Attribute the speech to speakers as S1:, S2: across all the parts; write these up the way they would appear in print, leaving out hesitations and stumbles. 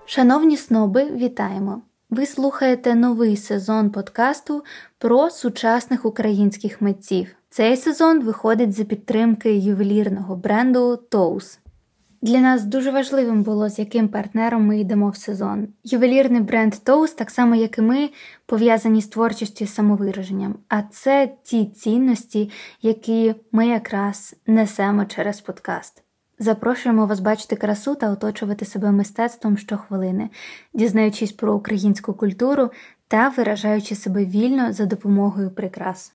S1: Шановні сноби, вітаємо! Ви слухаєте новий сезон подкасту про сучасних українських митців. Цей сезон виходить за підтримки ювелірного бренду Tows. Для нас дуже важливим було, з яким партнером ми йдемо в сезон. Ювелірний бренд Tows, так само як і ми, пов'язані з творчістю і самовираженням. А це ті цінності, які ми якраз несемо через подкаст. Запрошуємо вас бачити красу та оточувати себе мистецтвом щохвилини, дізнаючись про українську культуру та виражаючи себе вільно за допомогою прикрас.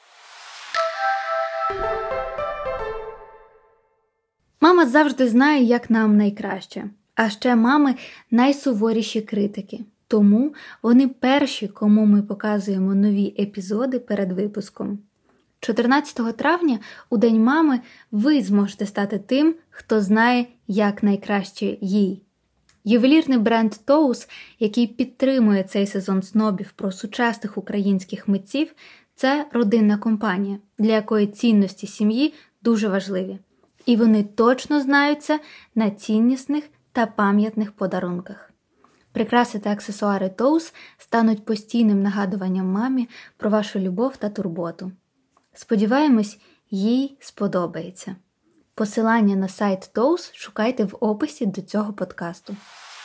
S1: Мама завжди знає, як нам найкраще. А ще мами – найсуворіші критики. Тому вони перші, кому ми показуємо нові епізоди перед випуском. 14 травня, у День мами, ви зможете стати тим, хто знає, як найкраще їй. Ювелірний бренд Tows, який підтримує цей сезон снобів про сучасних українських митців, це родинна компанія, для якої цінності сім'ї дуже важливі. І вони точно знаються на ціннісних та пам'ятних подарунках. Прикраси та аксесуари Tows стануть постійним нагадуванням мамі про вашу любов та турботу. Сподіваємось, їй сподобається. Посилання на сайт Tows шукайте в описі до цього подкасту.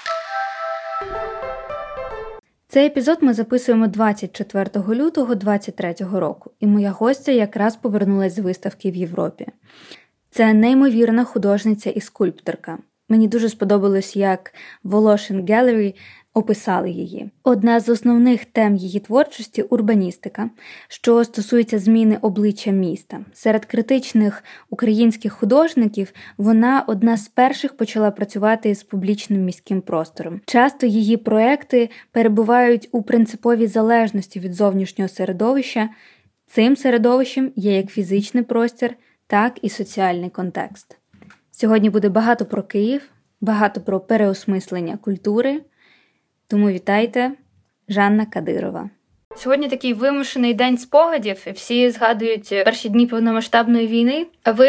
S1: Цей епізод ми записуємо 24 лютого 2023 року, і моя гостя якраз повернулась з виставки в Європі. Це неймовірна художниця і скульпторка. Мені дуже сподобалось, як Волошин Gallery описали її. Одна з основних тем її творчості – урбаністика, що стосується зміни обличчя міста. Серед критичних українських художників вона одна з перших почала працювати з публічним міським простором. Часто її проекти перебувають у принциповій залежності від зовнішнього середовища. Цим середовищем є як фізичний простір, так і соціальний контекст. Сьогодні буде багато про Київ, багато про переосмислення культури. Тому вітайте, Жанна Кадирова. Сьогодні такий вимушений день спогадів, і всі згадують перші дні повномасштабної війни.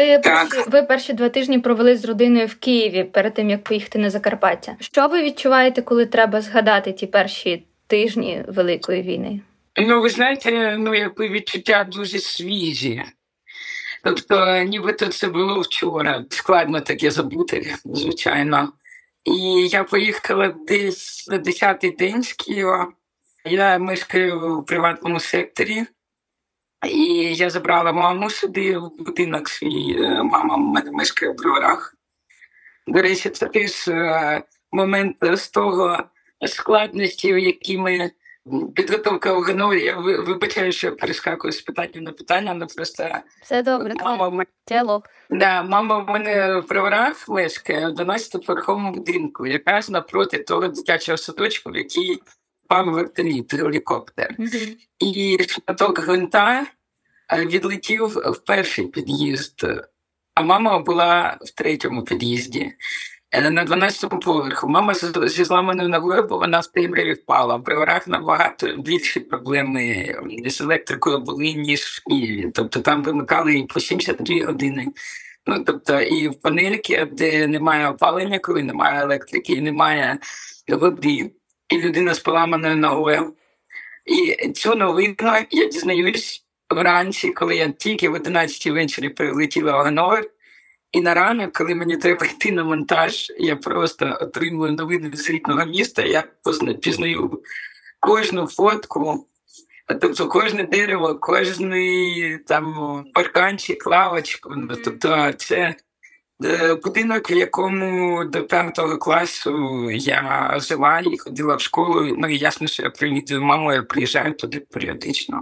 S1: Ви перші 2 тижні провели з родиною в Києві, перед тим, як поїхати на Закарпаття. Що ви відчуваєте, коли треба згадати ті перші тижні Великої війни?
S2: Ви знаєте, якби відчуття дуже свіжі. Тобто, нібито це було вчора. Складно таке забути, звичайно. І я поїхала десь на 10-й день з Києва. Я мешкаю в приватному секторі. І я забрала маму сюди, в будинок свій. Мама в мене мешкає в Броварах. До речі, це теж момент з того складності, які ми... Підготовка в Ганові, я вибачаю, що я перескакую з питання на питання, але просто...
S1: Все добре, діалог.
S2: Мама в мене в Броварах мешкає в 12-поверховому будинку, якраз напроти того дитячого садочку, в який впав вертоліт, гелікоптер. І шматок гвинта відлетів в перший під'їзд, а мама була в 3-му під'їзді. На 12-му поверху. Мама зі зламаною ногою, бо вона в темряві впала. В Броварах набагато більші проблеми з електрикою були, ніж в Києві. Тобто там вимикали і по 72 години. Тобто і в панельки, де немає опалення, коли немає електрики, і немає води. І людина з поламаною ногою. І цю новину я дізнаюсь вранці, коли я тільки в 11-й ввечері прилетіла в Гановер. І на ранок, коли мені треба йти на монтаж, я просто отримую новини з рідного міста, я пізнаю кожну фотку, тобто кожне дерево, кожний там парканчик, лавочку. Тобто це будинок, в якому до 5-го класу я жила і ходила в школу. І ясно, що я привідую маму, я приїжджаю туди періодично.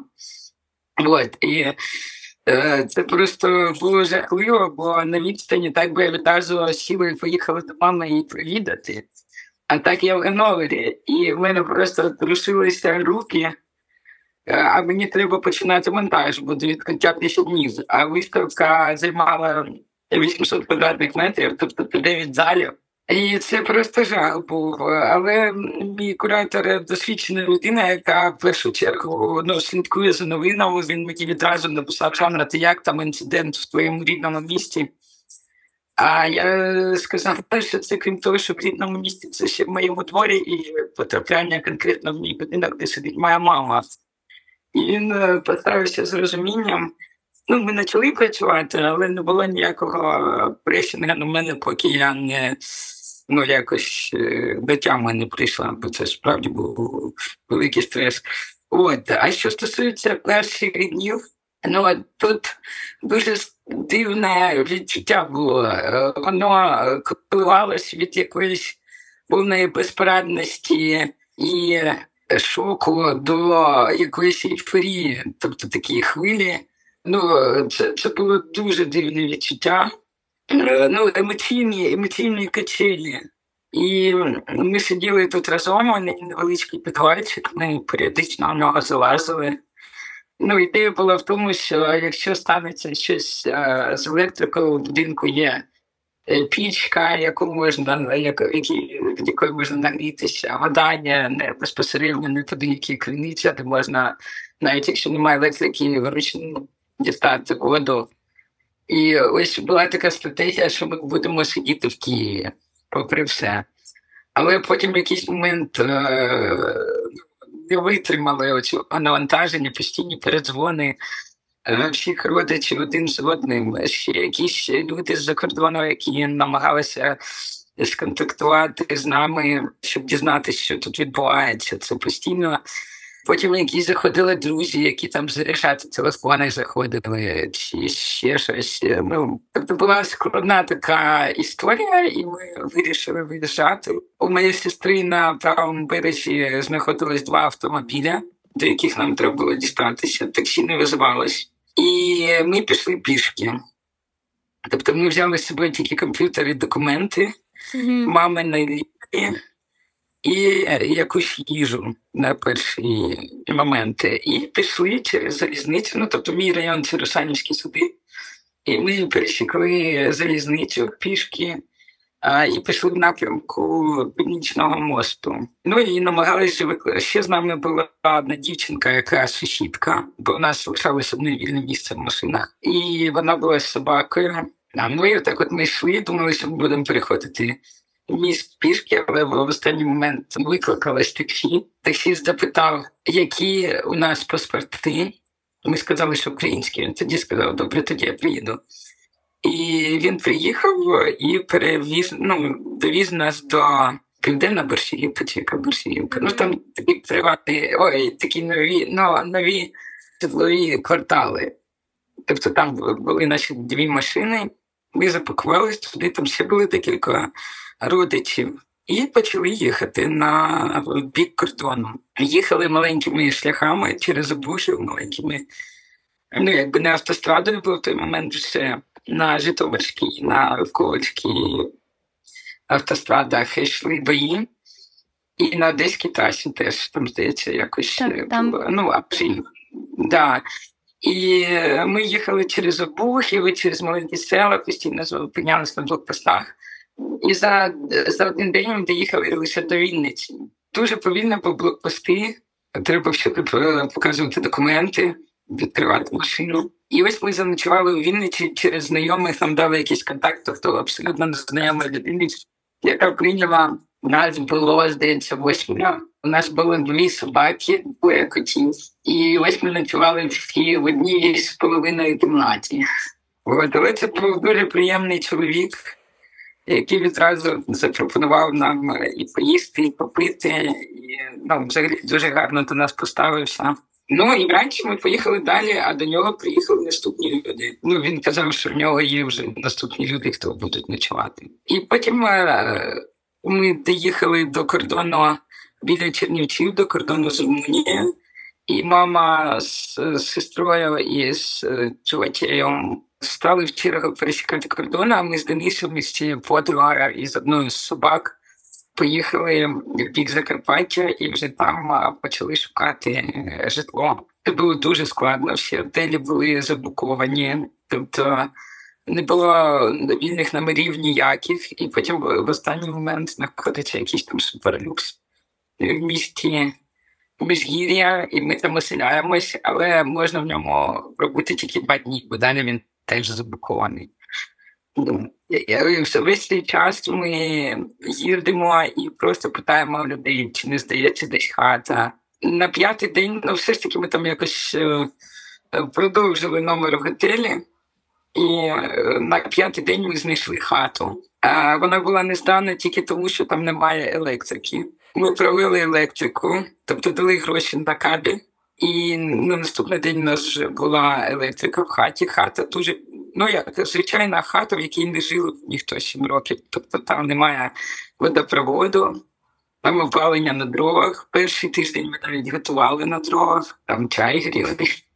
S2: І це просто було жахливо, бо на відстані так би я відразу сіла і поїхала до мами її привідати. А так я в Гановері, і в мене просто трусилися руки, а мені треба починати монтаж, бо до відкриття 10 днів. А виставка займала 800 квадратних метрів, тобто 9 залів. І це просто жах був. Але мій куратор – досвідчена людина, яка в першу чергу слідкує за новинами. Він мені відразу написав: «Жанна, ти як там інцидент в твоєму рідному місті?» А я сказав, що це крім того, що в рідному місті, це ще в моєму дворі і потрапляння конкретно в мій будинок, де сидить моя мама. І він поставився з розумінням. Ну, ми почали працювати, але не було ніякого пресінгу на мене, поки я не якось до тями не прийшла, бо це справді був великий стрес. От. А що стосується перших днів, тут дуже дивне відчуття було. Воно коливалось від якоїсь повної безпорадності і шоку до якоїсь ейфорії, тобто такі хвилі. Це було дуже дивне відчуття. Емоційні качелі. І ми сиділи тут разом, на невеличкий підвальчик, ми періодично на нього залазили. Ідея була в тому, що якщо станеться щось з електрикою, у будинку є пічка, від якої можна нагрітися, вода не безпосередньо не подикі криниця, де можна, навіть якщо немає електрики, вручну дістати воду. І ось була така стратегія, що ми будемо сидіти в Києві, попри все. Але потім в якийсь момент не витримали оцю навантаження, постійні передзвони всіх родичів один з одним. Ще якісь люди з-за кордону, які намагалися сконтактувати з нами, щоб дізнатися, що тут відбувається. Це постійно. Потім якісь заходили друзі, які там заряджати телефони заходили, чи ще щось. Тобто була складна така історія, і ми вирішили виїжджати. У моєї сестри на правому березі знаходились 2 автомобіля, до яких нам треба було дістатися. Таксі не визивалось. І ми пішли пішки. Тобто ми взяли з собою тільки комп'ютер і документи, мамині ліки і якусь їжу на перші моменти. І пішли через залізницю, тобто мій район – це Русанівські суди. І ми пересікли залізницю пішки і пішли в напрямку Північного мосту. І намагалися ще з нами була одна дівчинка, яка сусідка, бо у нас залишалось одне вільне місце в машинах. І вона була з собакою. І так от ми йшли, думали, що ми будемо переходити міст пішки, але в останній момент викликалось таксі. Таксіст запитав, які у нас паспорти. Ми сказали, що українські. Він тоді сказав, добре, тоді я приїду. І він приїхав і довіз нас до Південна Борщагівка, чи яка Борщагівка. Там такі приватні, такі нові житлові квартали. Тобто там були наші 2 машини, ми запакувалися туди, там ще були декілька родичів. І почали їхати на бік кордону. Їхали маленькими шляхами через обушів, маленькими, якби не автострадою був в той момент все. На Житомирській, на Ковальській автострадах йшли бої. І на Одеській трасі теж, там, здається, якось було. Да. І ми їхали через Обухів, через маленькі села, постійно зупинялися на блокпостах. І за один день ми доїхали лише до Вінниці. Дуже повільно по блокпости, треба всюди показувати документи, відкривати машину. І ось ми заночували у Вінниці через знайомих, нам дали якийсь контакт, тобто абсолютно незнайома людина, яка прийняла. Нас було, здається, 8. У нас було 2 собаки, 2 котів. І ось ми ночували всі в одній з половиною кімнаті. Але це був дуже приємний чоловік, який відразу запропонував нам і поїсти, і попити, і взагалі дуже гарно до нас поставився. І вранці ми поїхали далі, а до нього приїхали наступні люди. Він казав, що в нього є вже наступні люди, хто будуть ночувати. І потім ми доїхали до кордону біля Чернівців, до кордону з Румунією. І мама з сестрою і з чувачею стали в чергу пересікати кордон, а ми з Денисом, з цією подругою і з одною з собак поїхали в бік Закарпаття і вже там почали шукати житло. Це було дуже складно, всі готелі були заблоковані, тобто не було вільних номерів ніяких, і потім в останній момент знаходиться якийсь там суперлюкс в місті Міжгір'я, і ми там оселяємось, але можна в ньому пробути тільки 2 дні, бо далі він теж заблокований. Весь цей час ми їздимо і просто питаємо людей, чи не здається десь хата. На 5-й день, все ж таки ми там якось продовжили номер в готелі, і на 5-й день ми знайшли хату. Вона була нездана тільки тому, що там немає електрики. Ми провели електрику, тобто дали гроші на кабель, і на наступний день у нас вже була електрика в хаті. Хата дуже, як звичайна хата, в якій не жив ніхто 7 років. Тобто там немає водопроводу, там опалення на дровах. Перший тиждень ми навіть готували на дровах, там чай гріли.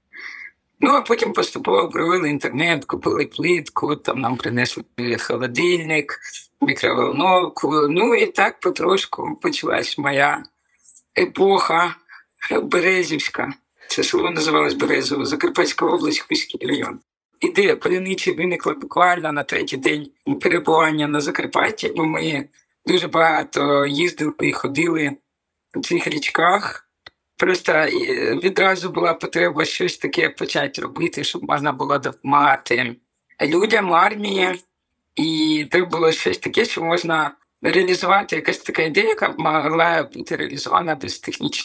S2: А потім поступово провели інтернет, купили плитку, там нам принесли холодильник, мікроволновку. І так потрошку почалась моя епоха Березівська. Це село називалось Березово, Закарпатська область, Хуський район. Ідея паляниці виникла буквально на 3-й день перебування на Закарпатті, бо ми дуже багато їздили і ходили в цих річках. Просто відразу була потреба щось таке почати робити, щоб можна було допомагати людям, армії. І треба було щось таке, що можна реалізувати, якась така ідея, яка могла бути реалізована без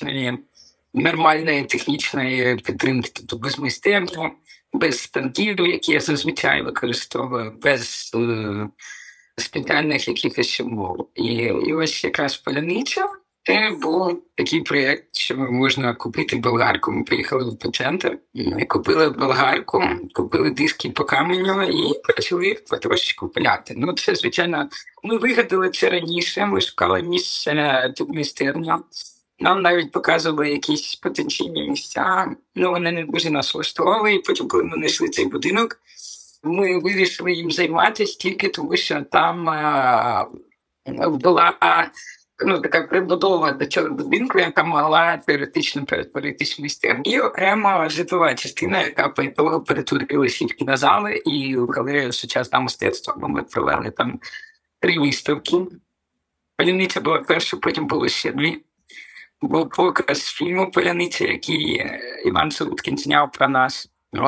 S2: нормальної технічної підтримки, тобто без майстерні, без стандів, які я зазвичай використовую, без спеціальних якихось умов. І ось якраз паляниця. Це був такий проєкт, що можна купити болгарку. Ми приїхали в центр, ми купили болгарку, купили диски по каменю і почали потрошечку пиляти. Це, звичайно, ми вигадали це раніше, ми шукали місце під майстерню. Нам навіть показували якісь потенційні місця, вони не дуже нас влаштовували. І потім, коли ми знайшли цей будинок, ми вирішили їм займатися тільки тому, що там була така прибудова до цього будинку, яка могла теоретично перетворитись в майстерню. І окрема житлова частина, яка по ітогу перетворилася в кінозали і в галерею сучасного мистецтва. Бо ми провели там 3 виставки. Паляниця була перша, потім було ще 2. Був показ фільму «Паляниця», який Іван Солодкін зняв про нас.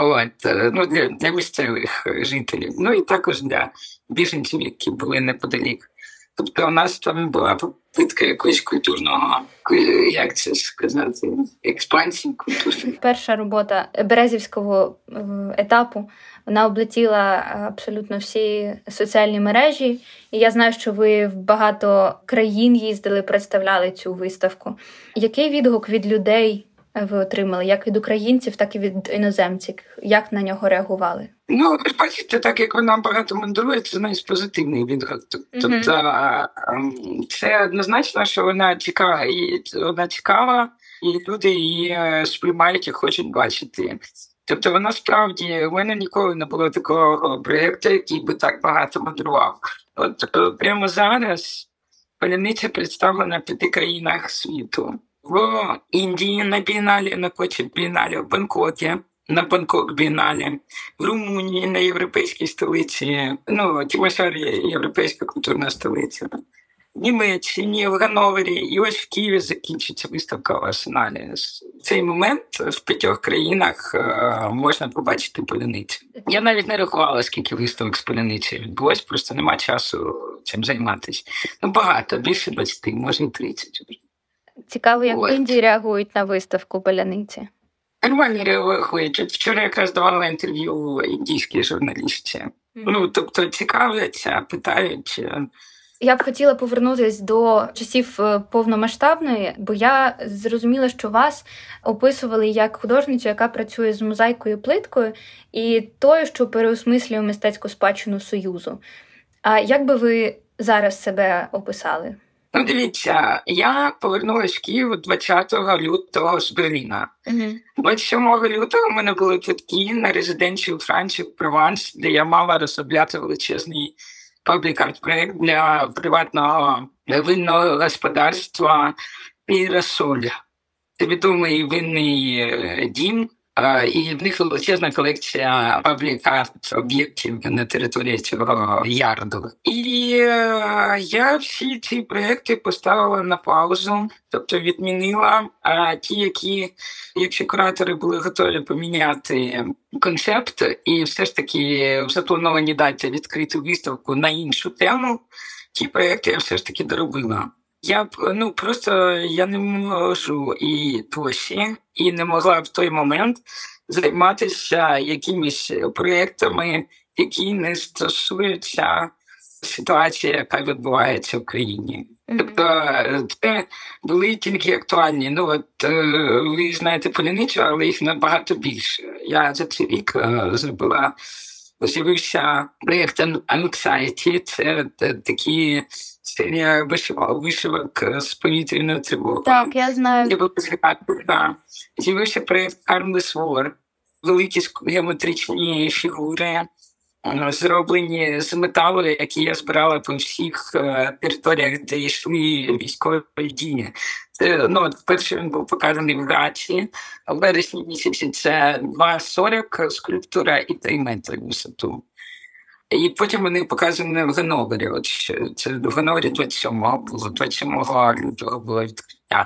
S2: Для місцевих жителів. І також для біженців, які були неподалік. Тобто у нас там була попитка якогось культурного, як це сказати, експансії культури.
S1: Перша робота Березівського етапу, вона облетіла абсолютно всі соціальні мережі. І я знаю, що ви в багато країн їздили, представляли цю виставку. Який відгук від людей ви отримали, як від українців, так і від іноземців? Як на нього реагували?
S2: Бачите, так як вона багато мандрує, це навіть позитивний відгук. Тобто це однозначно, що вона цікава, і люди її сприймають і хочуть бачити. Тобто вона справді, у мене ніколи не було такого проєкту, який би так багато мандрував. Прямо зараз паляниця представлена в 5 країнах світу. В Індії на Бієналі, на Кочі Бієналі, в Бангкокі, на Бангкок Бієналі, в Румунії, на європейській столиці, Тімошарі, європейська культурна столиця, в Німеччині, в Ганновері, і ось в Києві закінчиться виставка в Арсеналі. В цей момент в 5 країнах можна побачити паляницю. Я навіть не рахувала, скільки виставок з паляниці відбулось, просто нема часу цим займатися. Багато, більше 20, може 30.
S1: Цікаво, як в Індії реагують на виставку паляниці.
S2: Нормально реагують. Вчора якраз давала інтерв'ю індійській журналістці. Тобто цікавляться, питають.
S1: Я б хотіла повернутися до часів повномасштабної, бо я зрозуміла, що вас описували як художницю, яка працює з мозаїкою, плиткою, і тою, що переосмислює мистецьку спадщину Союзу. А як би ви зараз себе описали?
S2: Дивіться, я повернулася в Київ 20 лютого з Берліна. 27 лютого в мене були квитки на резиденцію у Франції, в Прованс, де я мала розробляти величезний паблік-арт-проєкт для приватного винного господарства Пірасоль. Це відомий винний дім І в них величезна колекція паблік-арт об'єктів на території цього ярду. І я всі ці проекти поставила на паузу, тобто відмінила. А ті, які, якщо куратори були готові поміняти концепт і все ж таки в запланованій даті відкрити виставку на іншу тему, ті проекти я все ж таки доробила. Я просто я не можу і досі, і не могла в той момент займатися якимись проєктами, які не стосуються ситуації, яка відбувається в країні. Тобто це були тільки актуальні. Ви знаєте Поляницю, але їх набагато більше. Я за цей рік з'явився проєкт Anxiety. Це такі серія вишивок з повітряною тривогою.
S1: Так, я знаю.
S2: З'явився проєкт Harmless War. Великі геометричні фігури, зроблені з металу, які я збирала по всіх територіях, де йшли військові дії. Перший він був показаний в Граці, а в вересні місяці це 2,40 скульптура і 3 метри висоту. І потім вони показані в Ганновері. Це в Ганновері 27-го було, 27 лютого було відкриття.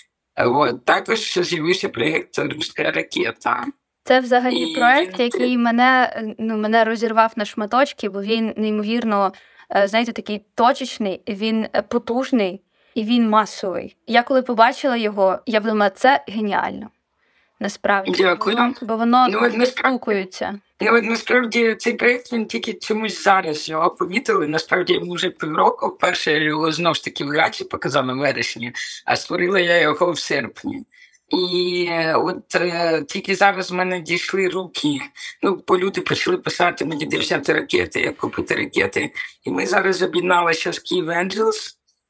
S2: Також з'явився проєкт «Руська ракета».
S1: Це взагалі проєкт, який мене розірвав на шматочки, бо він неймовірно, знаєте, такий точечний, він потужний і він масовий. Я коли побачила його, я думала, це геніально. Насправді.
S2: Дякую.
S1: Бо воно спілкується.
S2: Насправді цей проєкт, він тільки чомусь зараз його помітили. Насправді йому вже півроку. Вперше я його знову ж таки в Граці показала в вересні, а створила я його в серпні. І тільки зараз в мене дійшли руки, бо люди почали писати мені, де взяти ракети, як купити ракети. І ми зараз об'єдналися з Kyiv Angels,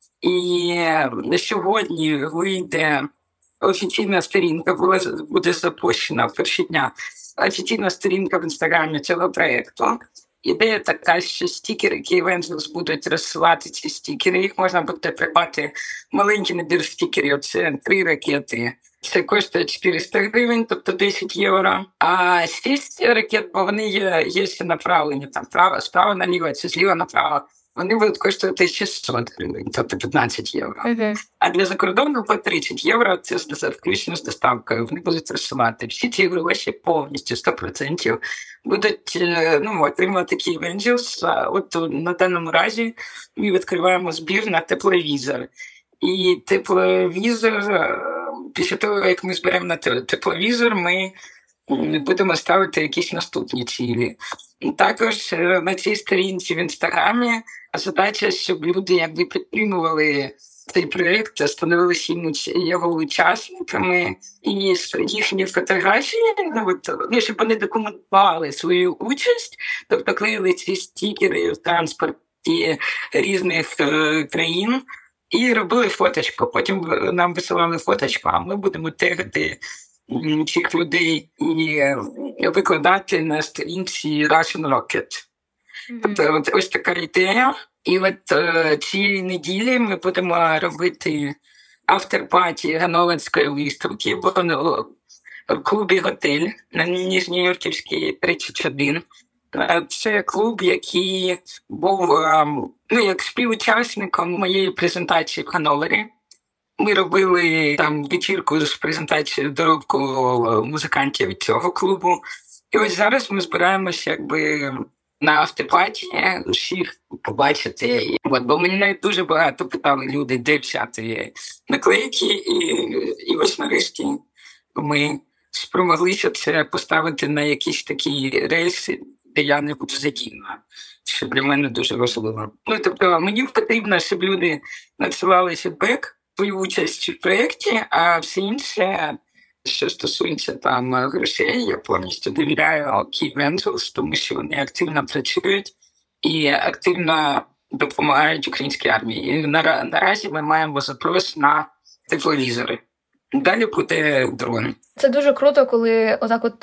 S2: і сьогодні вийде офіційна сторінка, буде запущена в перші дня. Офіційна сторінка в інстаграмі цього проєкту. Ідея така, що стікери Kyiv Angels будуть розсилати ці стікери. Їх можна буде придбати маленький набір стікерів, це 3 ракети. Це коштує 400 гривень, тобто 10 євро. А 6 ракет, бо вони є направлені, там справа наліво, це зліва направо. Вони будуть коштувати 600 гривень, тобто 15 євро. А для закордону по 30 євро, це включно з доставкою. Вони будуть розсилати. Всі ці гроші повністю, 100% будуть отримати Kyiv Angels. От на даному разі ми відкриваємо збір на тепловізор. І тепловізор, після того, як ми зберемо на тепловізор, ми будемо ставити якісь наступні цілі. І також на цій сторінці в Інстаграмі задача, щоб люди підтримували цей проєкт, становилися його учасниками, і їхні фотографії, щоб вони документували свою участь, тобто клеїли ці стікери в транспорті різних країн, і робили фоточку. Потім нам висилали фоточку, а ми будемо тегати цих людей і викладати на сторінці Russian Rocket. Тобто ось така ідея. І цієї неділі ми будемо робити автор-паті Ганноверської виставки в клубі «Готель» на Ніжньоюрківській 31. Це клуб, який був як співучасником моєї презентації в Ганновері. Ми робили там вечірку з презентацією доробку музикантів цього клубу. І ось зараз ми збираємося на автопаті усіх побачити. Бо мені навіть дуже багато питали люди, де взяти наклейки. І ось нарешті ми спромоглися це поставити на якісь такі рейси, де я не буду задіяна. Що для мене дуже важливо. Тобто мені потрібно, щоб люди надсилали фідбек, свою участь в проєкті, а все інше, що стосується там грошей, я повністю довіряю Kyiv Angels, тому що вони активно працюють і активно допомагають українській армії. І наразі ми маємо запрос на тепловізори. Далі буде дрон.
S1: Це дуже круто, коли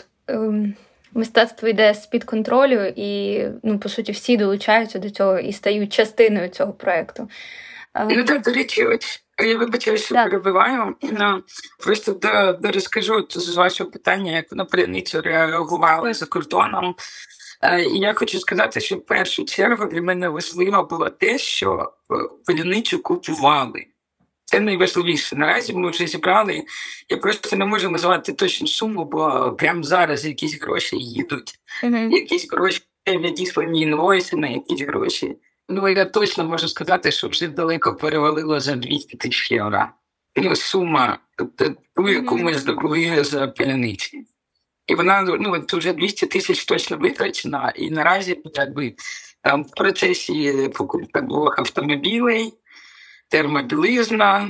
S1: мистецтво йде з-під контролю і, по суті, всі долучаються до цього і стають частиною цього проєкту.
S2: Ну так, до речі, я вибачаюсь, що перебиваю. Просто розкажу з вашого питання, як на паляницю реагували за кордоном. І я хочу сказати, що в першу чергу для мене важливо було те, що паляницю купували. Це найважливіше. Наразі ми вже зібрали. Я просто не можу назвати точну суму, бо прямо зараз якісь гроші їдуть. Якісь гроші надіслані інвойси на якісь гроші. Ну, я точно можу сказати, що вже далеко перевалило за 200 тисяч євро. Ну, сума, ту, яку ми здобули за паляниці. І вона, вже 200 тисяч точно витрачена. І наразі, якби, там в процесі покупки двох автомобілей, термобілизна,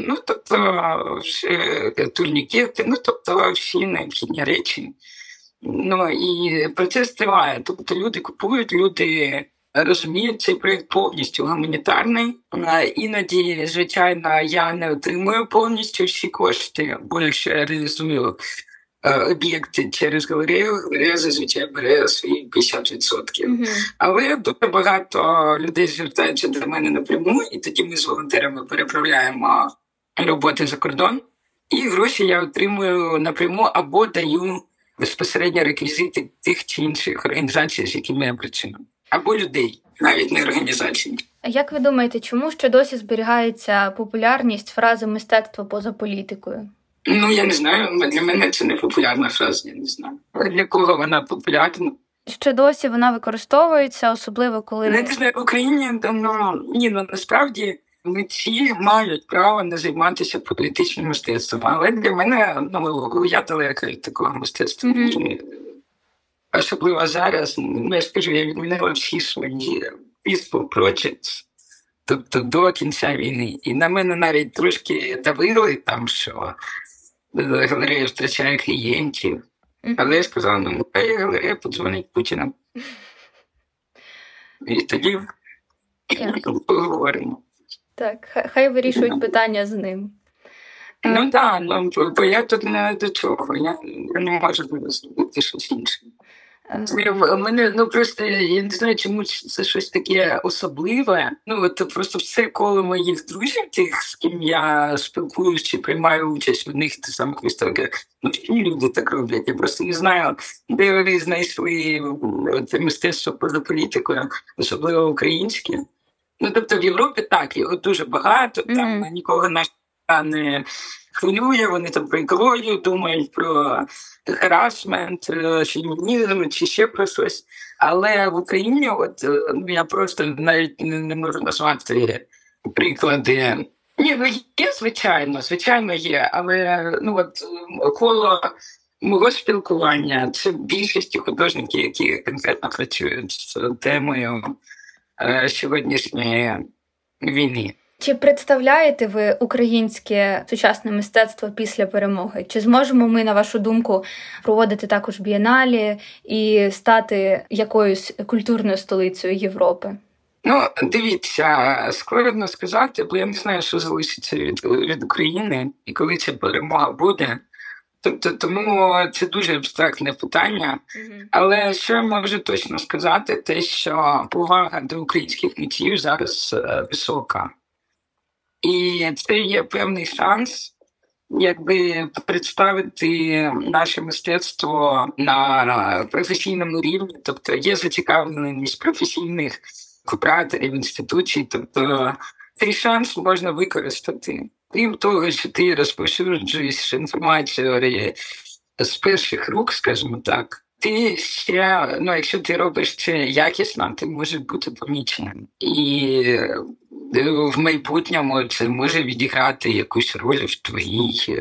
S2: турнікети, всі необхідні речі. І процес триває. Тобто люди купують, люди розуміють, цей проєкт повністю гуманітарний. Іноді, звичайно, я не отримую повністю всі кошти, бо якщо я реалізую об'єкти через галерею зазвичай бере свої 50%. Але дуже багато людей звертаються до мене напряму, і тоді ми з волонтерами переправляємо роботи за кордон. І гроші я отримую напряму або даю безпосередньо реквізити тих чи інших організацій, з якими я працюю. Або людей, навіть не організацій.
S1: Як ви думаєте, чому ще досі зберігається популярність фрази «мистецтво поза політикою»?
S2: Я не знаю, для мене це не популярна фраза, я не знаю. Для кого вона популярна?
S1: Ще досі вона використовується, особливо коли...
S2: Не знаю, в Україні, насправді митці мають право не займатися політичним мистецтвом, але для мене, я далека від такого мистецтва. Особливо зараз, я скажу, я відмінила всі свої peaceful projects, тобто до кінця війни. І на мене навіть трошки давили там, що галерея втрачає клієнтів. Але я сказав, хай галерея подзвонить Путіна. І тоді поговоримо.
S1: Так, хай вирішують питання з ним.
S2: Бо я тут не до чого, я не можу зробити щось інше. Мене, просто, я не знаю, чому це щось таке особливе. Просто все коло моїх друзів, тих, з ким я спілкуюсь чи приймаю участь в них самих виставках, всі люди так роблять. Я просто не знаю, де вони знайшли це мистецтво поза політикою, особливо українське. В Європі так, його дуже багато, там нікого не хвилює, вони там про екологію думають, про харасмент, фемінізм чи ще про щось. Але в Україні я просто навіть не можу назвати приклади. Є, звичайно є, але коло мого спілкування це більшість художників, які конкретно працюють з темою сьогоднішньої війни.
S1: Чи представляєте ви українське сучасне мистецтво після перемоги? Чи зможемо ми, на вашу думку, проводити також бієналі і стати якоюсь культурною столицею Європи?
S2: Дивіться, складно сказати, бо я не знаю, що залишиться від України і коли ця перемога буде. Тому це дуже абстрактне питання. Але що я можу точно сказати, те, що повага до українських митців зараз висока. І це є певний шанс, представити наше мистецтво на професійному рівні. Тобто є зацікавленість професійних кураторів, інституцій. Тобто цей шанс можна використати. Крім того, що ти розповсюджуєш інформацію з перших рук, скажімо так, ти ще, якщо ти робиш це якісно, ти можеш бути поміченим. І в майбутньому це може відіграти якусь роль в твоїй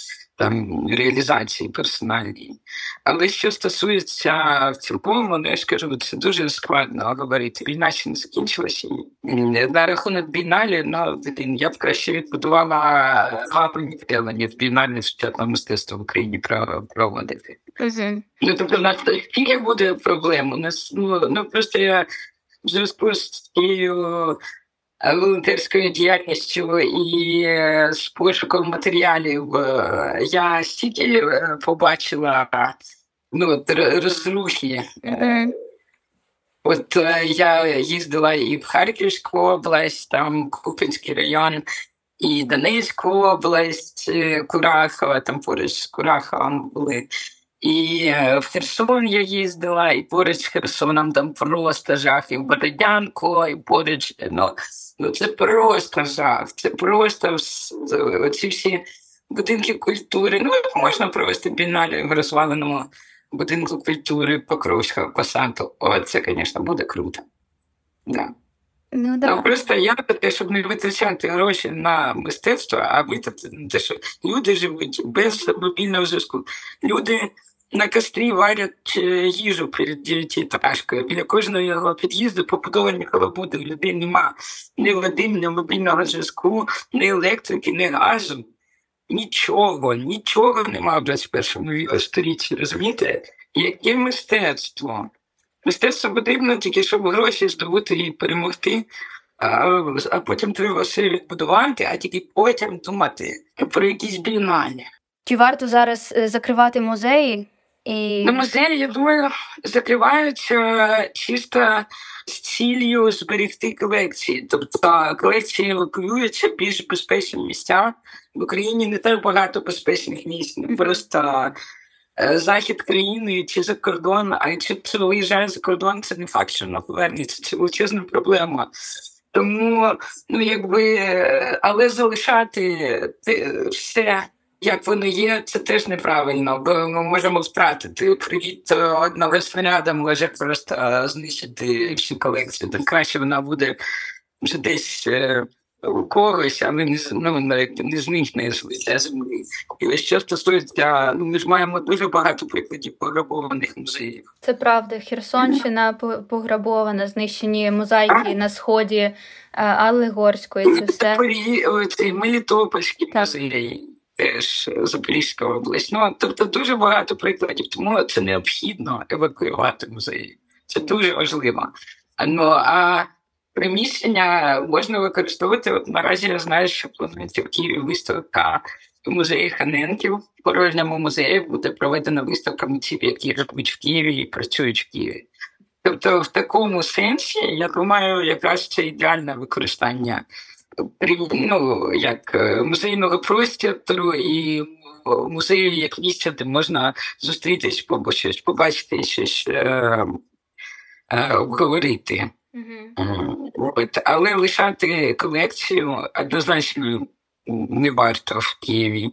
S2: реалізації персональній. Але що стосується в цілому, я скажу, це дуже складно говорити. Війна ще не закінчилася. На рахунок бієналі, я б краще відбудувала главні відділення в бієнальне сучасне мистецтво в Україні проводити. Тобто, в нас тільки буде проблем. У нас, просто я в зв'язку з цією волонтерською діяльністю і з пошуком матеріалів я стільки побачила розрухи От я їздила і в Харківську область, там Куп'янський район, і Донецьку область, Курахова, там поруч з Кураховом були. І в Херсон я їздила, і поруч з Херсоном там просто жах, і в Бородянку, і поруч, це просто жах, це просто оці всі будинки культури. Ну, можна провести біналію в розваленому будинку культури Покровського посаду. О, це, звісно, буде круто. Да.
S1: Да.
S2: Просто я таке, щоб не витрачати гроші на мистецтво, а витратити на те, що люди живуть без мобільного зв'язку. Люди на кострі варять їжу перед 9-етажкою. Біля кожного його під'їзду побудовані халабуди. У людей нема ні води, ні мобільного зв'язку, ні електрики, ні газу. Нічого нема в 21 сторіччі, розумієте? Яке мистецтво? Мистецтво потрібно тільки, щоб гроші здобути і перемогти, а потім треба все відбудувати, а тільки потім думати про якісь бієнале.
S1: Чи варто зараз закривати музеї?
S2: Музеї, я думаю, закриваються чисто з ціллю зберегти колекції. Тобто колекції евакуюються в більш безпечні місця. В Україні не так багато безпечних місць. Просто захід країни чи за кордон, а якщо це виїжджає за кордон, це не факт, що вона повернеться. Це величезна проблема. Тому, але залишати все, як воно є, це теж неправильно, бо ми можемо втратити. Привіт одного снаряда може просто знищити всю колекцію. Так краще вона буде вже десь у когось, але не зникне з землі. І що стосується, ми ж маємо дуже багато прикладів пограбованих музеїв.
S1: Це правда. Херсонщина пограбована, знищені мозаїки на сході Алли Горської. Це все.
S2: Ці Мелітопольські музеї, теж Запорізька область. Тобто дуже багато прикладів, тому це необхідно евакуювати музеї. Це дуже важливо. А приміщення можна використовувати. От наразі я знаю, що планується в Києві виставка в музеї Ханенків. В порожньому музеї буде проведена виставка митців, які живуть в Києві і працюють в Києві. Тобто в такому сенсі, я думаю, якраз це ідеальне використання як музейного простору і музею як місця, де можна зустрітись, щось побачити, щось обговорити. Але лишати колекцію однозначно не варто в Києві.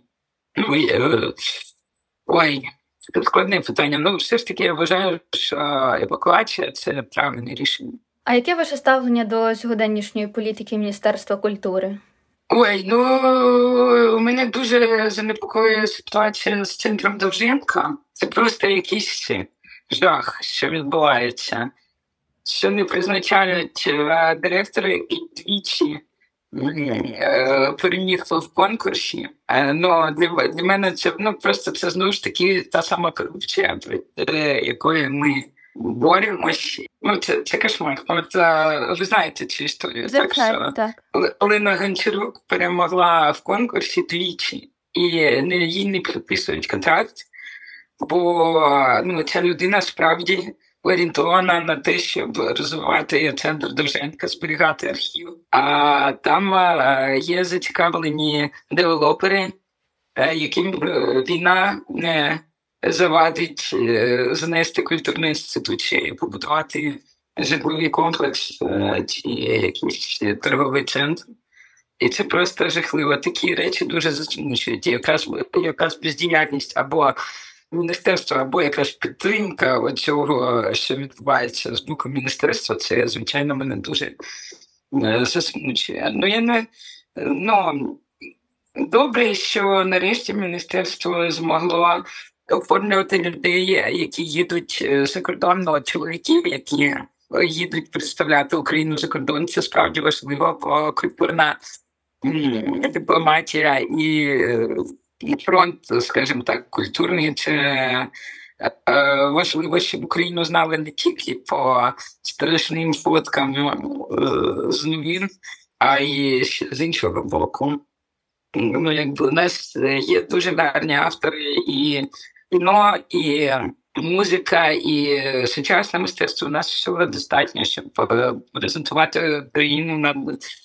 S2: Це складне питання. Все ж таки я вважаю, що евакуація – це правильне рішення.
S1: А яке ваше ставлення до сьогоднішньої політики Міністерства культури?
S2: Мене дуже занепокоює ситуація з центром Довженка. Це просто якийсь жах, що відбувається. Що не призначають директора, який двічі переміг в конкурсі. Для мене це просто це знову ж таки та сама корупція, проти якої ми боремося. Це кошмар. Ви знаєте цю історію.
S1: Так.
S2: Олена Гончарук перемогла в конкурсі двічі, і їй не підписують контракт, бо ця людина справді орієнтована на те, щоб розвивати центр Довженка, зберігати архів. А там є зацікавлені девелопери, яким війна не завадить занести культурну інституцію, побудувати житловий комплекс чи якийсь торговий центр. І це просто жахливо. Такі речі дуже засмучують. Якраз бездіяльність або міністерства, або якась підтримка цього, що відбувається з боку міністерства, це, звичайно, мене дуже засмучує. Добре, що нарешті міністерство змогло оформлювати людей, які їдуть за кордон, чоловіків, які їдуть представляти Україну за кордон. Це справді важливо, бо культурна дипломатія і фронт, скажімо так, культурний, це важливо, щоб Україну знали не тільки по страшним фоткам з новин, а й з іншого боку. У нас є дуже гарні автори і кіно, і музика і сучасне мистецтво, у нас всього достатньо, щоб презентувати країну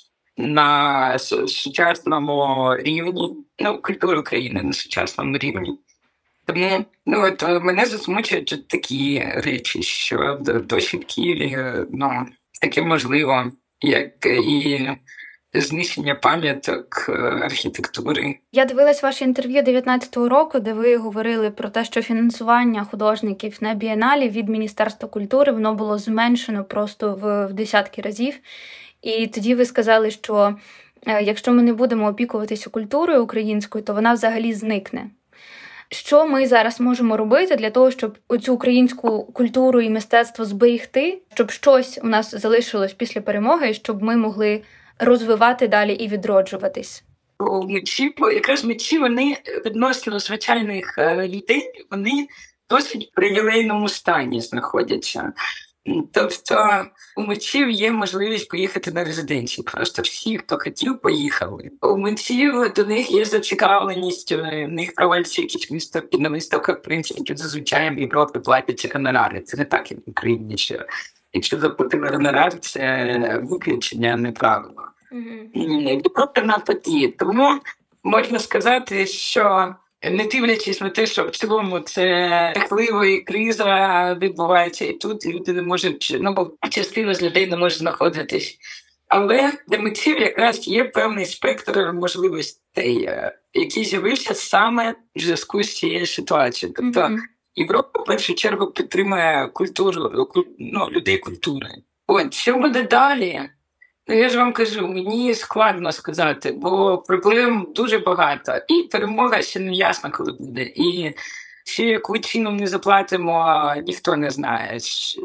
S2: на сучасному рівні, культуру країни на сучасному рівні. Тому мене засмучують такі речі, що досі в Києві таке можливо, як і знищення пам'яток архітектури.
S1: Я дивилась ваше інтерв'ю 19-го року, де ви говорили про те, що фінансування художників на бієналі від Міністерства культури, воно було зменшено просто в десятки разів. І тоді ви сказали, що якщо ми не будемо опікуватися культурою українською, то вона взагалі зникне. Що ми зараз можемо робити для того, щоб оцю українську культуру і мистецтво зберігти, щоб щось у нас залишилось після перемоги, щоб ми могли розвивати далі і відроджуватись?
S2: Якраз митці, вони відносно звичайних людей, вони досить в привілейному стані знаходяться. Тобто у митців є можливість поїхати на резиденцію. Просто всі, хто хотів, поїхали. У митців до них є зацікавленість, в них проводяться якісь виставки на виставках, в принципі, зазвичай в Європі платяться гонорари. Це не так, як в Україні, що якщо заплатили гонорар, це виключення, не правило. Європа навпаки. Тому можна сказати, що не дивлячись на те, що в цілому це жахливо і криза відбувається і тут, і люди не можуть, частина з людей не може знаходитись. Але для митців якраз є певний спектр можливостей, який з'явився саме в зв'язку з цією ситуацією. Тобто Європа в першу чергу підтримує культуру, людей культури. Що буде далі? Я ж вам кажу, мені складно сказати, бо проблем дуже багато. І перемога ще не ясно, коли буде. І ще яку ціну не заплатимо, ніхто не знає.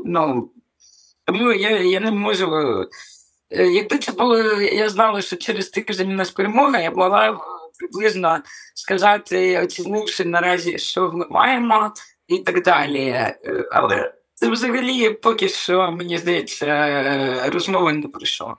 S2: Тому я не можу... Якби це було, я знала, що через тиждень у нас перемога, я могла приблизно сказати, оцінивши наразі, що ми маємо і так далі. Але це взагалі поки що, мені здається, розмови не пройшло.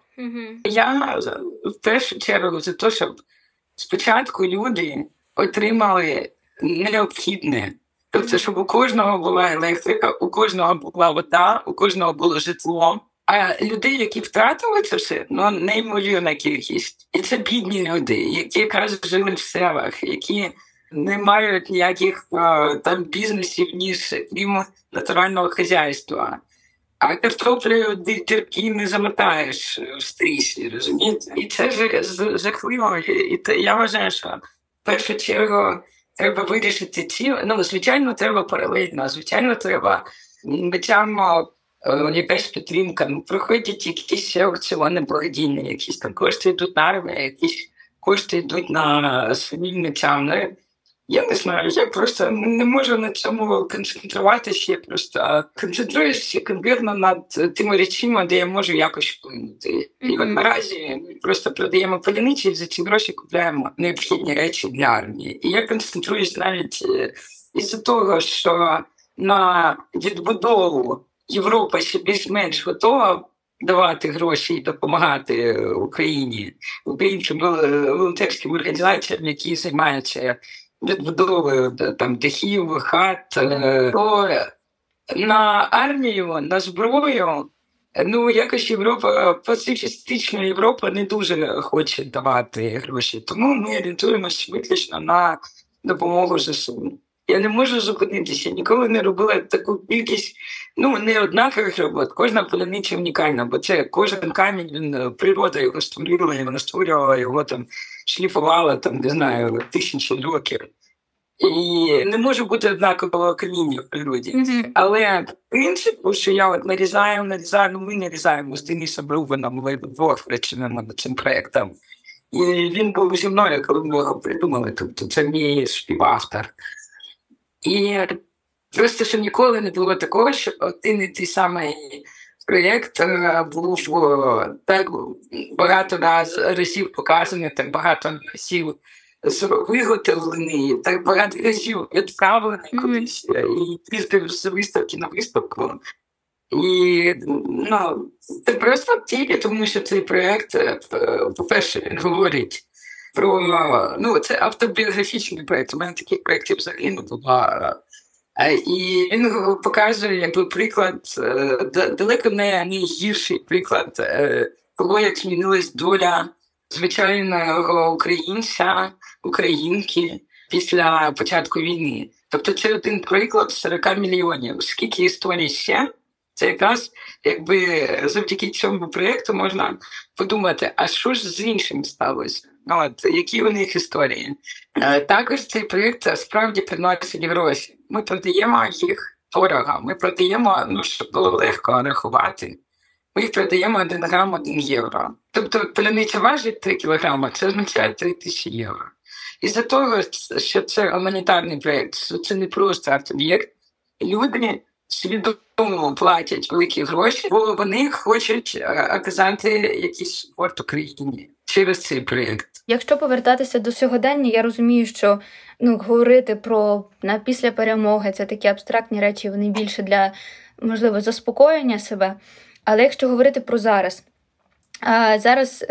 S2: Я в першу чергу за те, щоб спочатку люди отримали необхідне. Тобто, щоб у кожного була електрика, у кожного була вода, у кожного було житло. А людей, які втратили це все, неймовірна кількість. І це бідні люди, які якраз жили в селах, які не мають ніяких там бізнесів, ніж крім натурального хазяйства. А картоплею дірки не замотаєш в стрічці, розумієте? І це жахливо. І я вважаю, що в першу чергу треба вирішити ці... звичайно, треба паралельно, звичайно, треба митцям якась підтримка. Проходять якісь аукціони благодійні, якісь там кошти йдуть на армію, якісь кошти йдуть на самим митцям. Я не знаю, я просто не можу на цьому концентруватися, я просто концентруюся конкретно над тими речами, де я можу якось вплинути. І от наразі ми просто продаємо поліниці і за ці гроші купуємо необхідні речі для армії. І я концентруюсь навіть із-за того, що на відбудову Європа ще більш-менш готова давати гроші і допомагати Україні, українським волонтерським організаціям, які займаються відбудовою дахів, хат, то на армію, на зброю, якось Європа, пацифістична Європа не дуже хоче давати гроші. Тому ми орієнтуємося виключно на допомогу ЗСУ. Я не можу зупинитися, ніколи не робила таку кількість, не однакових робот, кожна поліниця унікальна, бо це кожен камінь, природа його створювала, вона створювала його, шліфувала, не знаю, тисячі років. І не може бути однакового каміння в природі. Але принцип, що я нарізаю, ми нарізаємо з Денисом Рубаном, ми двох працюємо над цим проєктом. І він був зі мною, коли ми його придумали, тобто це мій співавтор. І просто, що ніколи не було такого, що один і той самий проєкт був так багато разів показаний, так багато разів виготовлений, так багато разів відправлений кудись, і їздив з виставки на виставку. І це просто тільки тому, що цей проєкт, по-перше, говорить про... це автобіографічний проєкт. У мене таких проєктів взагалі не було. І він показує, якби приклад, далеко не гірший приклад того, як змінилась доля звичайного українця, українки після початку війни. Тобто це один приклад 40 мільйонів. Скільки історій ще? Це якраз, якби завдяки цьому проєкту можна подумати, а що ж з іншим сталося? Які у них історії? Також цей проєкт справді приносить гроші. Ми продаємо їх дорого, ми продаємо, щоб було легко рахувати. Ми їх продаємо 1 грам 1 євро. Тобто паляниця важить 3 кілограми, це означає 3000 євро. Із-за того, що це гуманітарний проєкт, що це не просто арт-об'єкт, люди свідомо платять великі гроші, бо вони хочуть оказати якийсь супорт Україні через цей проєкт.
S1: Якщо повертатися до сьогодення, я розумію, що говорити про після перемоги – це такі абстрактні речі, вони більше для, можливо, заспокоєння себе. Але якщо говорити про зараз, зараз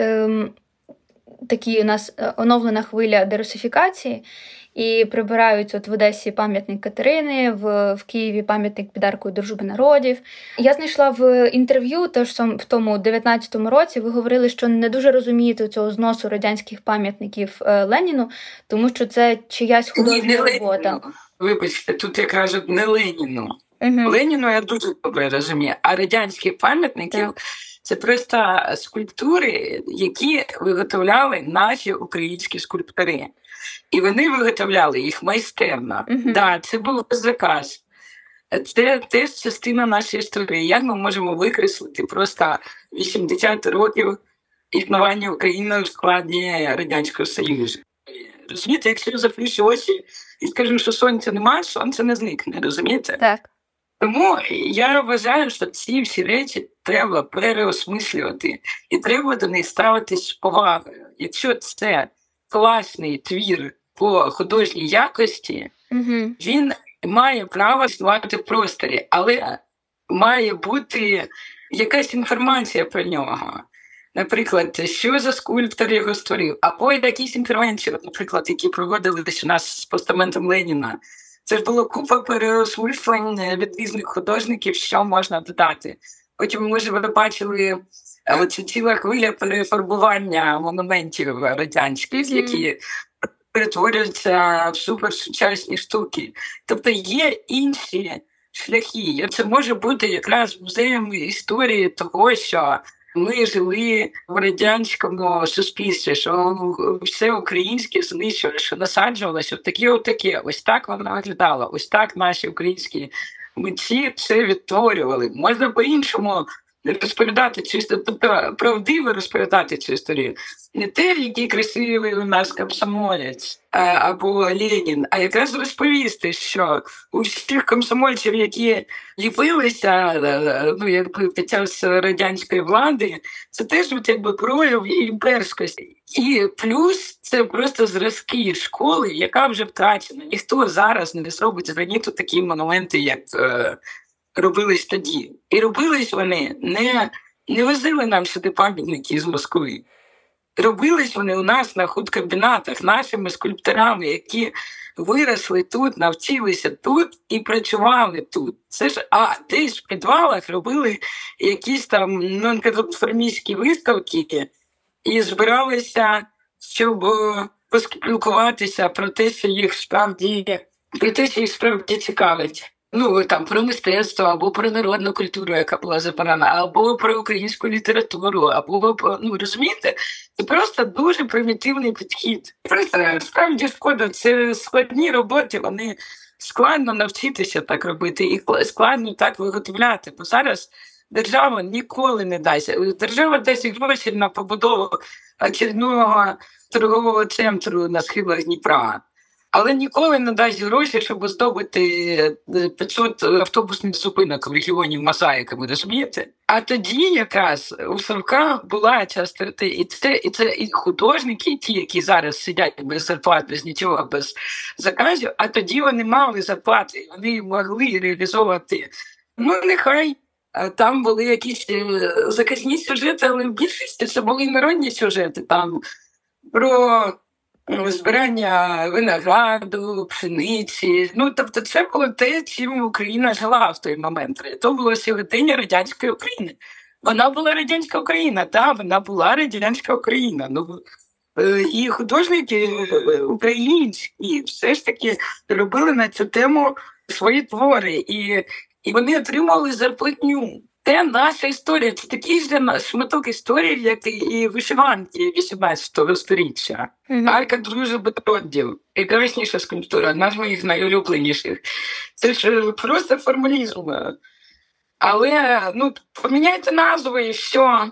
S1: такі у нас оновлена хвиля дерусифікації, і прибирають в Одесі пам'ятник Катерини, в Києві пам'ятник під Аркою Дружби народів. Я знайшла в інтерв'ю, в тому 19-му році, ви говорили, що не дуже розумієте цього зносу радянських пам'ятників Леніну, тому що це чиясь художня робота.
S2: Вибачте, тут я кажу не Леніну. Леніну я дуже добре розумію, а радянські пам'ятники – це просто скульптури, які виготовляли наші українські скульптори. І вони виготовляли їх майстерно. Це був заказ. Це теж частина нашої історії. Як ми можемо викреслити просто 80 років існування України в складі Радянського Союзу? Розумієте, якщо я заплющу очі і скажу, що сонця немає, сонце не зникне, розумієте?
S1: Так.
S2: Тому я вважаю, що ці всі речі треба переосмислювати. І треба до них ставитись з повагою. Якщо це класний твір по художній якості, він має право існувати в просторі, але має бути якась інформація про нього. Наприклад, що за скульптор його створив, або якісь інтервенції, наприклад, які проводили десь у нас з постаментом Леніна. Це ж було купа переосмислень від різних художників, що можна додати. Потім, може, ви бачили оця ціла хвиля перефарбування монументів радянських, які перетворюються в суперсучасні штуки. Тобто є інші шляхи. Це може бути якраз музеєм історії того, що ми жили в радянському суспільстві, що все українське знищували, що насаджувалося таке. Ось так воно виглядало. Ось так наші українські митці це відтворювали. Можна по-іншому розповідати цю історію, тобто правдиво розповідати цю історію. Не те, який красивий у нас комсомолець або Ленін, а якраз розповісти, що у всіх комсомольців, які ліпилися під час радянської влади, це теж прояв імперськості. І плюс це просто зразки школи, яка вже втрачена. Ніхто зараз не зробить з граніту такі монументи, як робились тоді. І робились вони не возили нам сюди пам'ятники з Москви. Робились вони у нас на худкомбінатах нашими скульпторами, які виросли тут, навчилися тут і працювали тут. Це ж, десь в підвалах робили якісь там нонконформістські виставки і збиралися, щоб поспілкуватися про те, що їх справді цікавить. Про мистецтво, або про народну культуру, яка була заборонена, або про українську літературу, або, розумієте, це просто дуже примітивний підхід. Просто справді шкода, це складні роботи, вони складно навчитися так робити і складно так виготовляти, бо зараз держава ніколи не дасть. Держава дасть гроші на побудову очередного торгового центру на схилах Дніпра. Але ніколи не дасть гроші, щоб оздобити 500 автобусних зупинок в регіоні мозаїками, розумієте? А тоді якраз у Савка була ця стратегія. І художники, ті, які зараз сидять без зарплат, без нічого, без заказів, а тоді вони мали зарплати, вони могли реалізовувати. Нехай там були якісь заказні сюжети, але в більшості це були народні сюжети. Там про збирання винограду, пшениці. Тобто це було те, чим Україна жила в той момент. То було сьогодення радянської України. Вона була радянська Україна, вона була радянська Україна. І художники українські все ж таки робили на цю тему свої твори, і вони отримали зарплатню. Це наша історія, це такий же шматок історії, як і вишиванки 18 століття. Арка Дружби Бетроддів, найкрасніша скульптура, одна з моїх найулюбленіших. Це ж просто формалізм. Але поміняйте назви і все.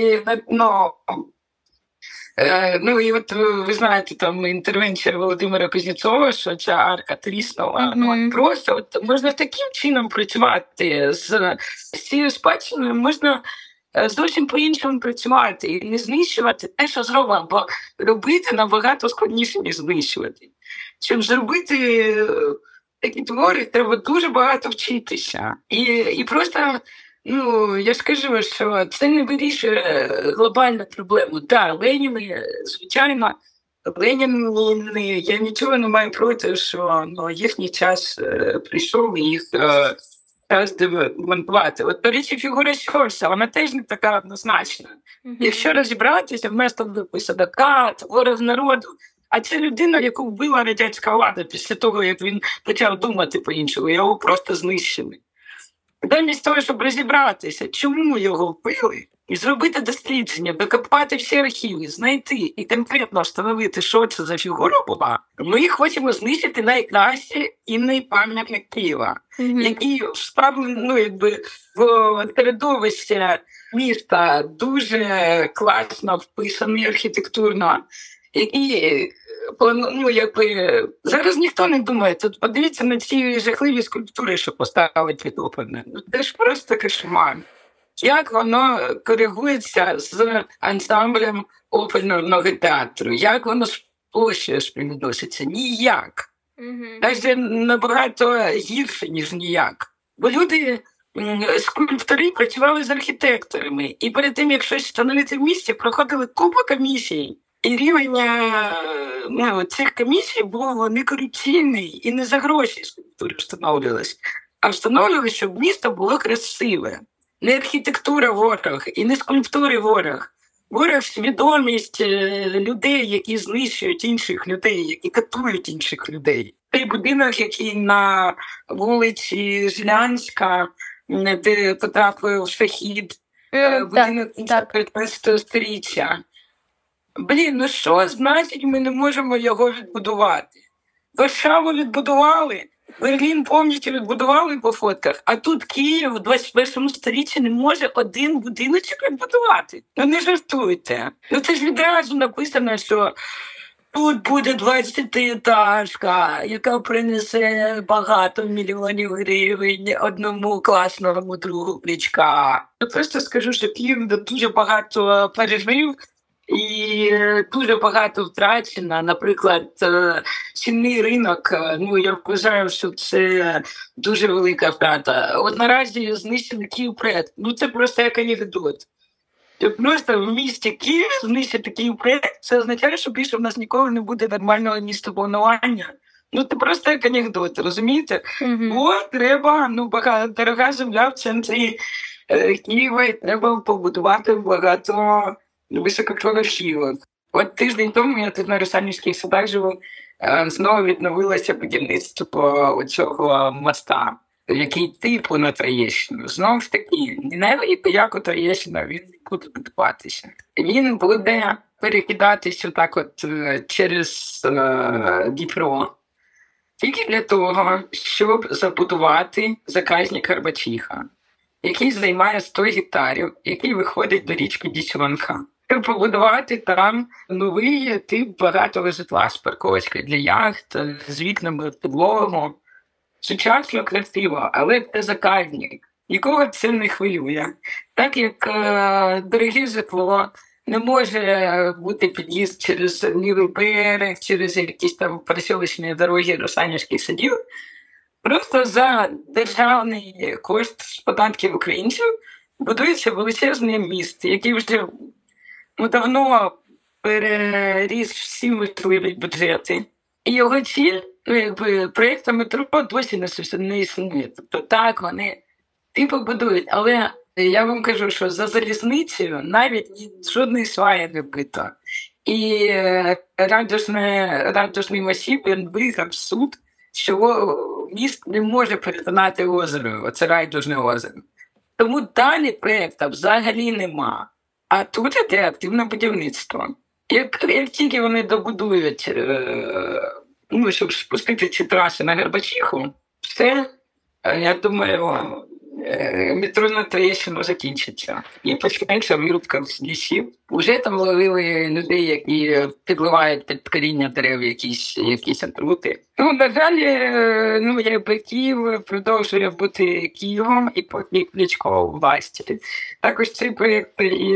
S2: І от ви знаєте, там інтервенція Володимира Кузнєцова, що ця арка тріснула. Просто можна таким чином працювати з цією спадщиною, можна зовсім по-іншому працювати і не знищувати те, що зроблено, бо робити набагато складніше, ніж знищувати. Щоб зробити такі твори, треба дуже багато вчитися. І просто... я ж кажу, що це не вирішує глобальну проблему. Леніни, звичайно, Леніни, я нічого не маю проти, що їхній час прийшов і їх час демонтувати. От, до речі, фігура Щорса, вона теж не така однозначна. Якщо розібратися, вместо Садака, ворог народу, а це людина, яку вбила радянська влада після того, як він почав думати по-іншому, його просто знищили. Замість того, щоб розібратися, чому його вбили, і зробити дослідження, докопати всі архіви, знайти і конкретно встановити, що це за фігура була, ми хочемо знищити найкращий інний пам'ятник Києва, який вставлений в середовище міста дуже класно вписаний архітектурно, який зараз ніхто не думає. Тут подивіться на ці жахливі скульптури, що поставили під Опельною. Це ж просто кошмар. Як воно коригується з ансамблем Опельного театру? Як воно з площею співвідноситься? Ніяк. Навіть набагато гірше, ніж ніяк. Бо люди, скульптори, працювали з архітекторами. І перед тим, як щось встановити в місті, проходили купу комісій. І рівень цих комісій був не корупційний і не за гроші скульптури встановлювалися, а встановлювалося, щоб місто було красиве. Не архітектура ворог і не скульптури ворог. Ворог – свідомість людей, які знищують інших людей, які катують інших людей. Той будинок, який на вулиці Жлянська, де потрапив шахід, будинок 15 століття. Що значить ми не можемо його відбудувати? Варшаву відбудували, Берлін повністю відбудували по фотках, а тут Київ у 21 столітті не може один будиночок відбудувати. Не жартуйте. Це ж відразу написано, що тут буде 20-етажка, яка принесе багато мільйонів гривень одному класному другу Кличка. Я просто скажу, що Київ дуже багато пережив, і дуже багато втрачено. Наприклад, сінний ринок, я вважаю, що це дуже велика втрата. От наразі знищений Київпред. Це просто як анекдот. Просто в місті Київ знищити Київпред, це означає, що більше в нас ніколи не буде нормального містобудування. Це просто як анекдот, розумієте? Треба, дорога земля в центрі Києва, і треба побудувати багато високоповерхівок. От тиждень тому я тут на Русанівських садах живу, знову відновилося будівництво цього моста, який типу на Троєщину. Знову ж таки, не як у Троєщина, він буде будуватися. Він буде перекидатися через Дніпро. Тільки для того, щоб забудувати заказник Арбатіха, який займає 100 гектарів, який виходить до річки Дісьонка. Щоб побудувати там новий тип багатого житла з парковочкою для яхт, з вікнами підлогу. Сучасно, красиво, але це заказник. Нікого це не хвилює. Так як дороге житло не може бути під'їзд через лівий берег, через якісь там просілочні дороги Русанівських садів, просто за державний кошт з податків українців будується величезний міст, який вже давно переріс всі можливі бюджети. І його ціль, проєкту метро досі не існує. Тобто так, вони будують, але я вам кажу, що за залізницею навіть жодної сваї не бито. І радужний масів, він виграв суд, що міст не може перетинати озеро, оце Райдужне озеро. Тому далі проєкту взагалі нема. А тут іде активне будівництво. Як тільки вони добудують, щоб спустити ці траси на Горбачиху, все, я думаю, метро на Троєщину закінчиться. І почнеться вирубка з лісів. Уже там ловили людей, які підливають під коріння дерев якісь отрути. На жаль, Київ продовжує бути Києвом і поки Кличко у власті. Також цей проєкт,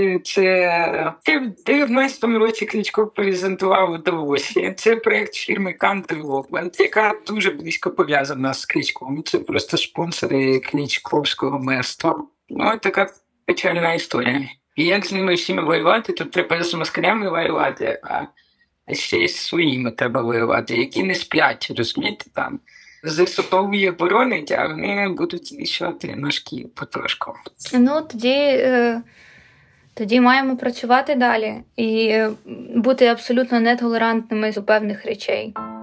S2: в 19-му році Кличко презентував у Давосі. Це проєкт фірми Country, яка дуже близько пов'язана з Кличком. Це просто спонсори Кличковського мерства. Така печальна історія. І як з ними всіми воювати, то треба з москалями воювати, а ще й з своїми треба воювати, які не сплять, розумієте, там. ЗСУ їх боронить, а вони будуть знищувати ножки потрошку.
S1: Тоді маємо працювати далі і бути абсолютно нетолерантними до певних речей.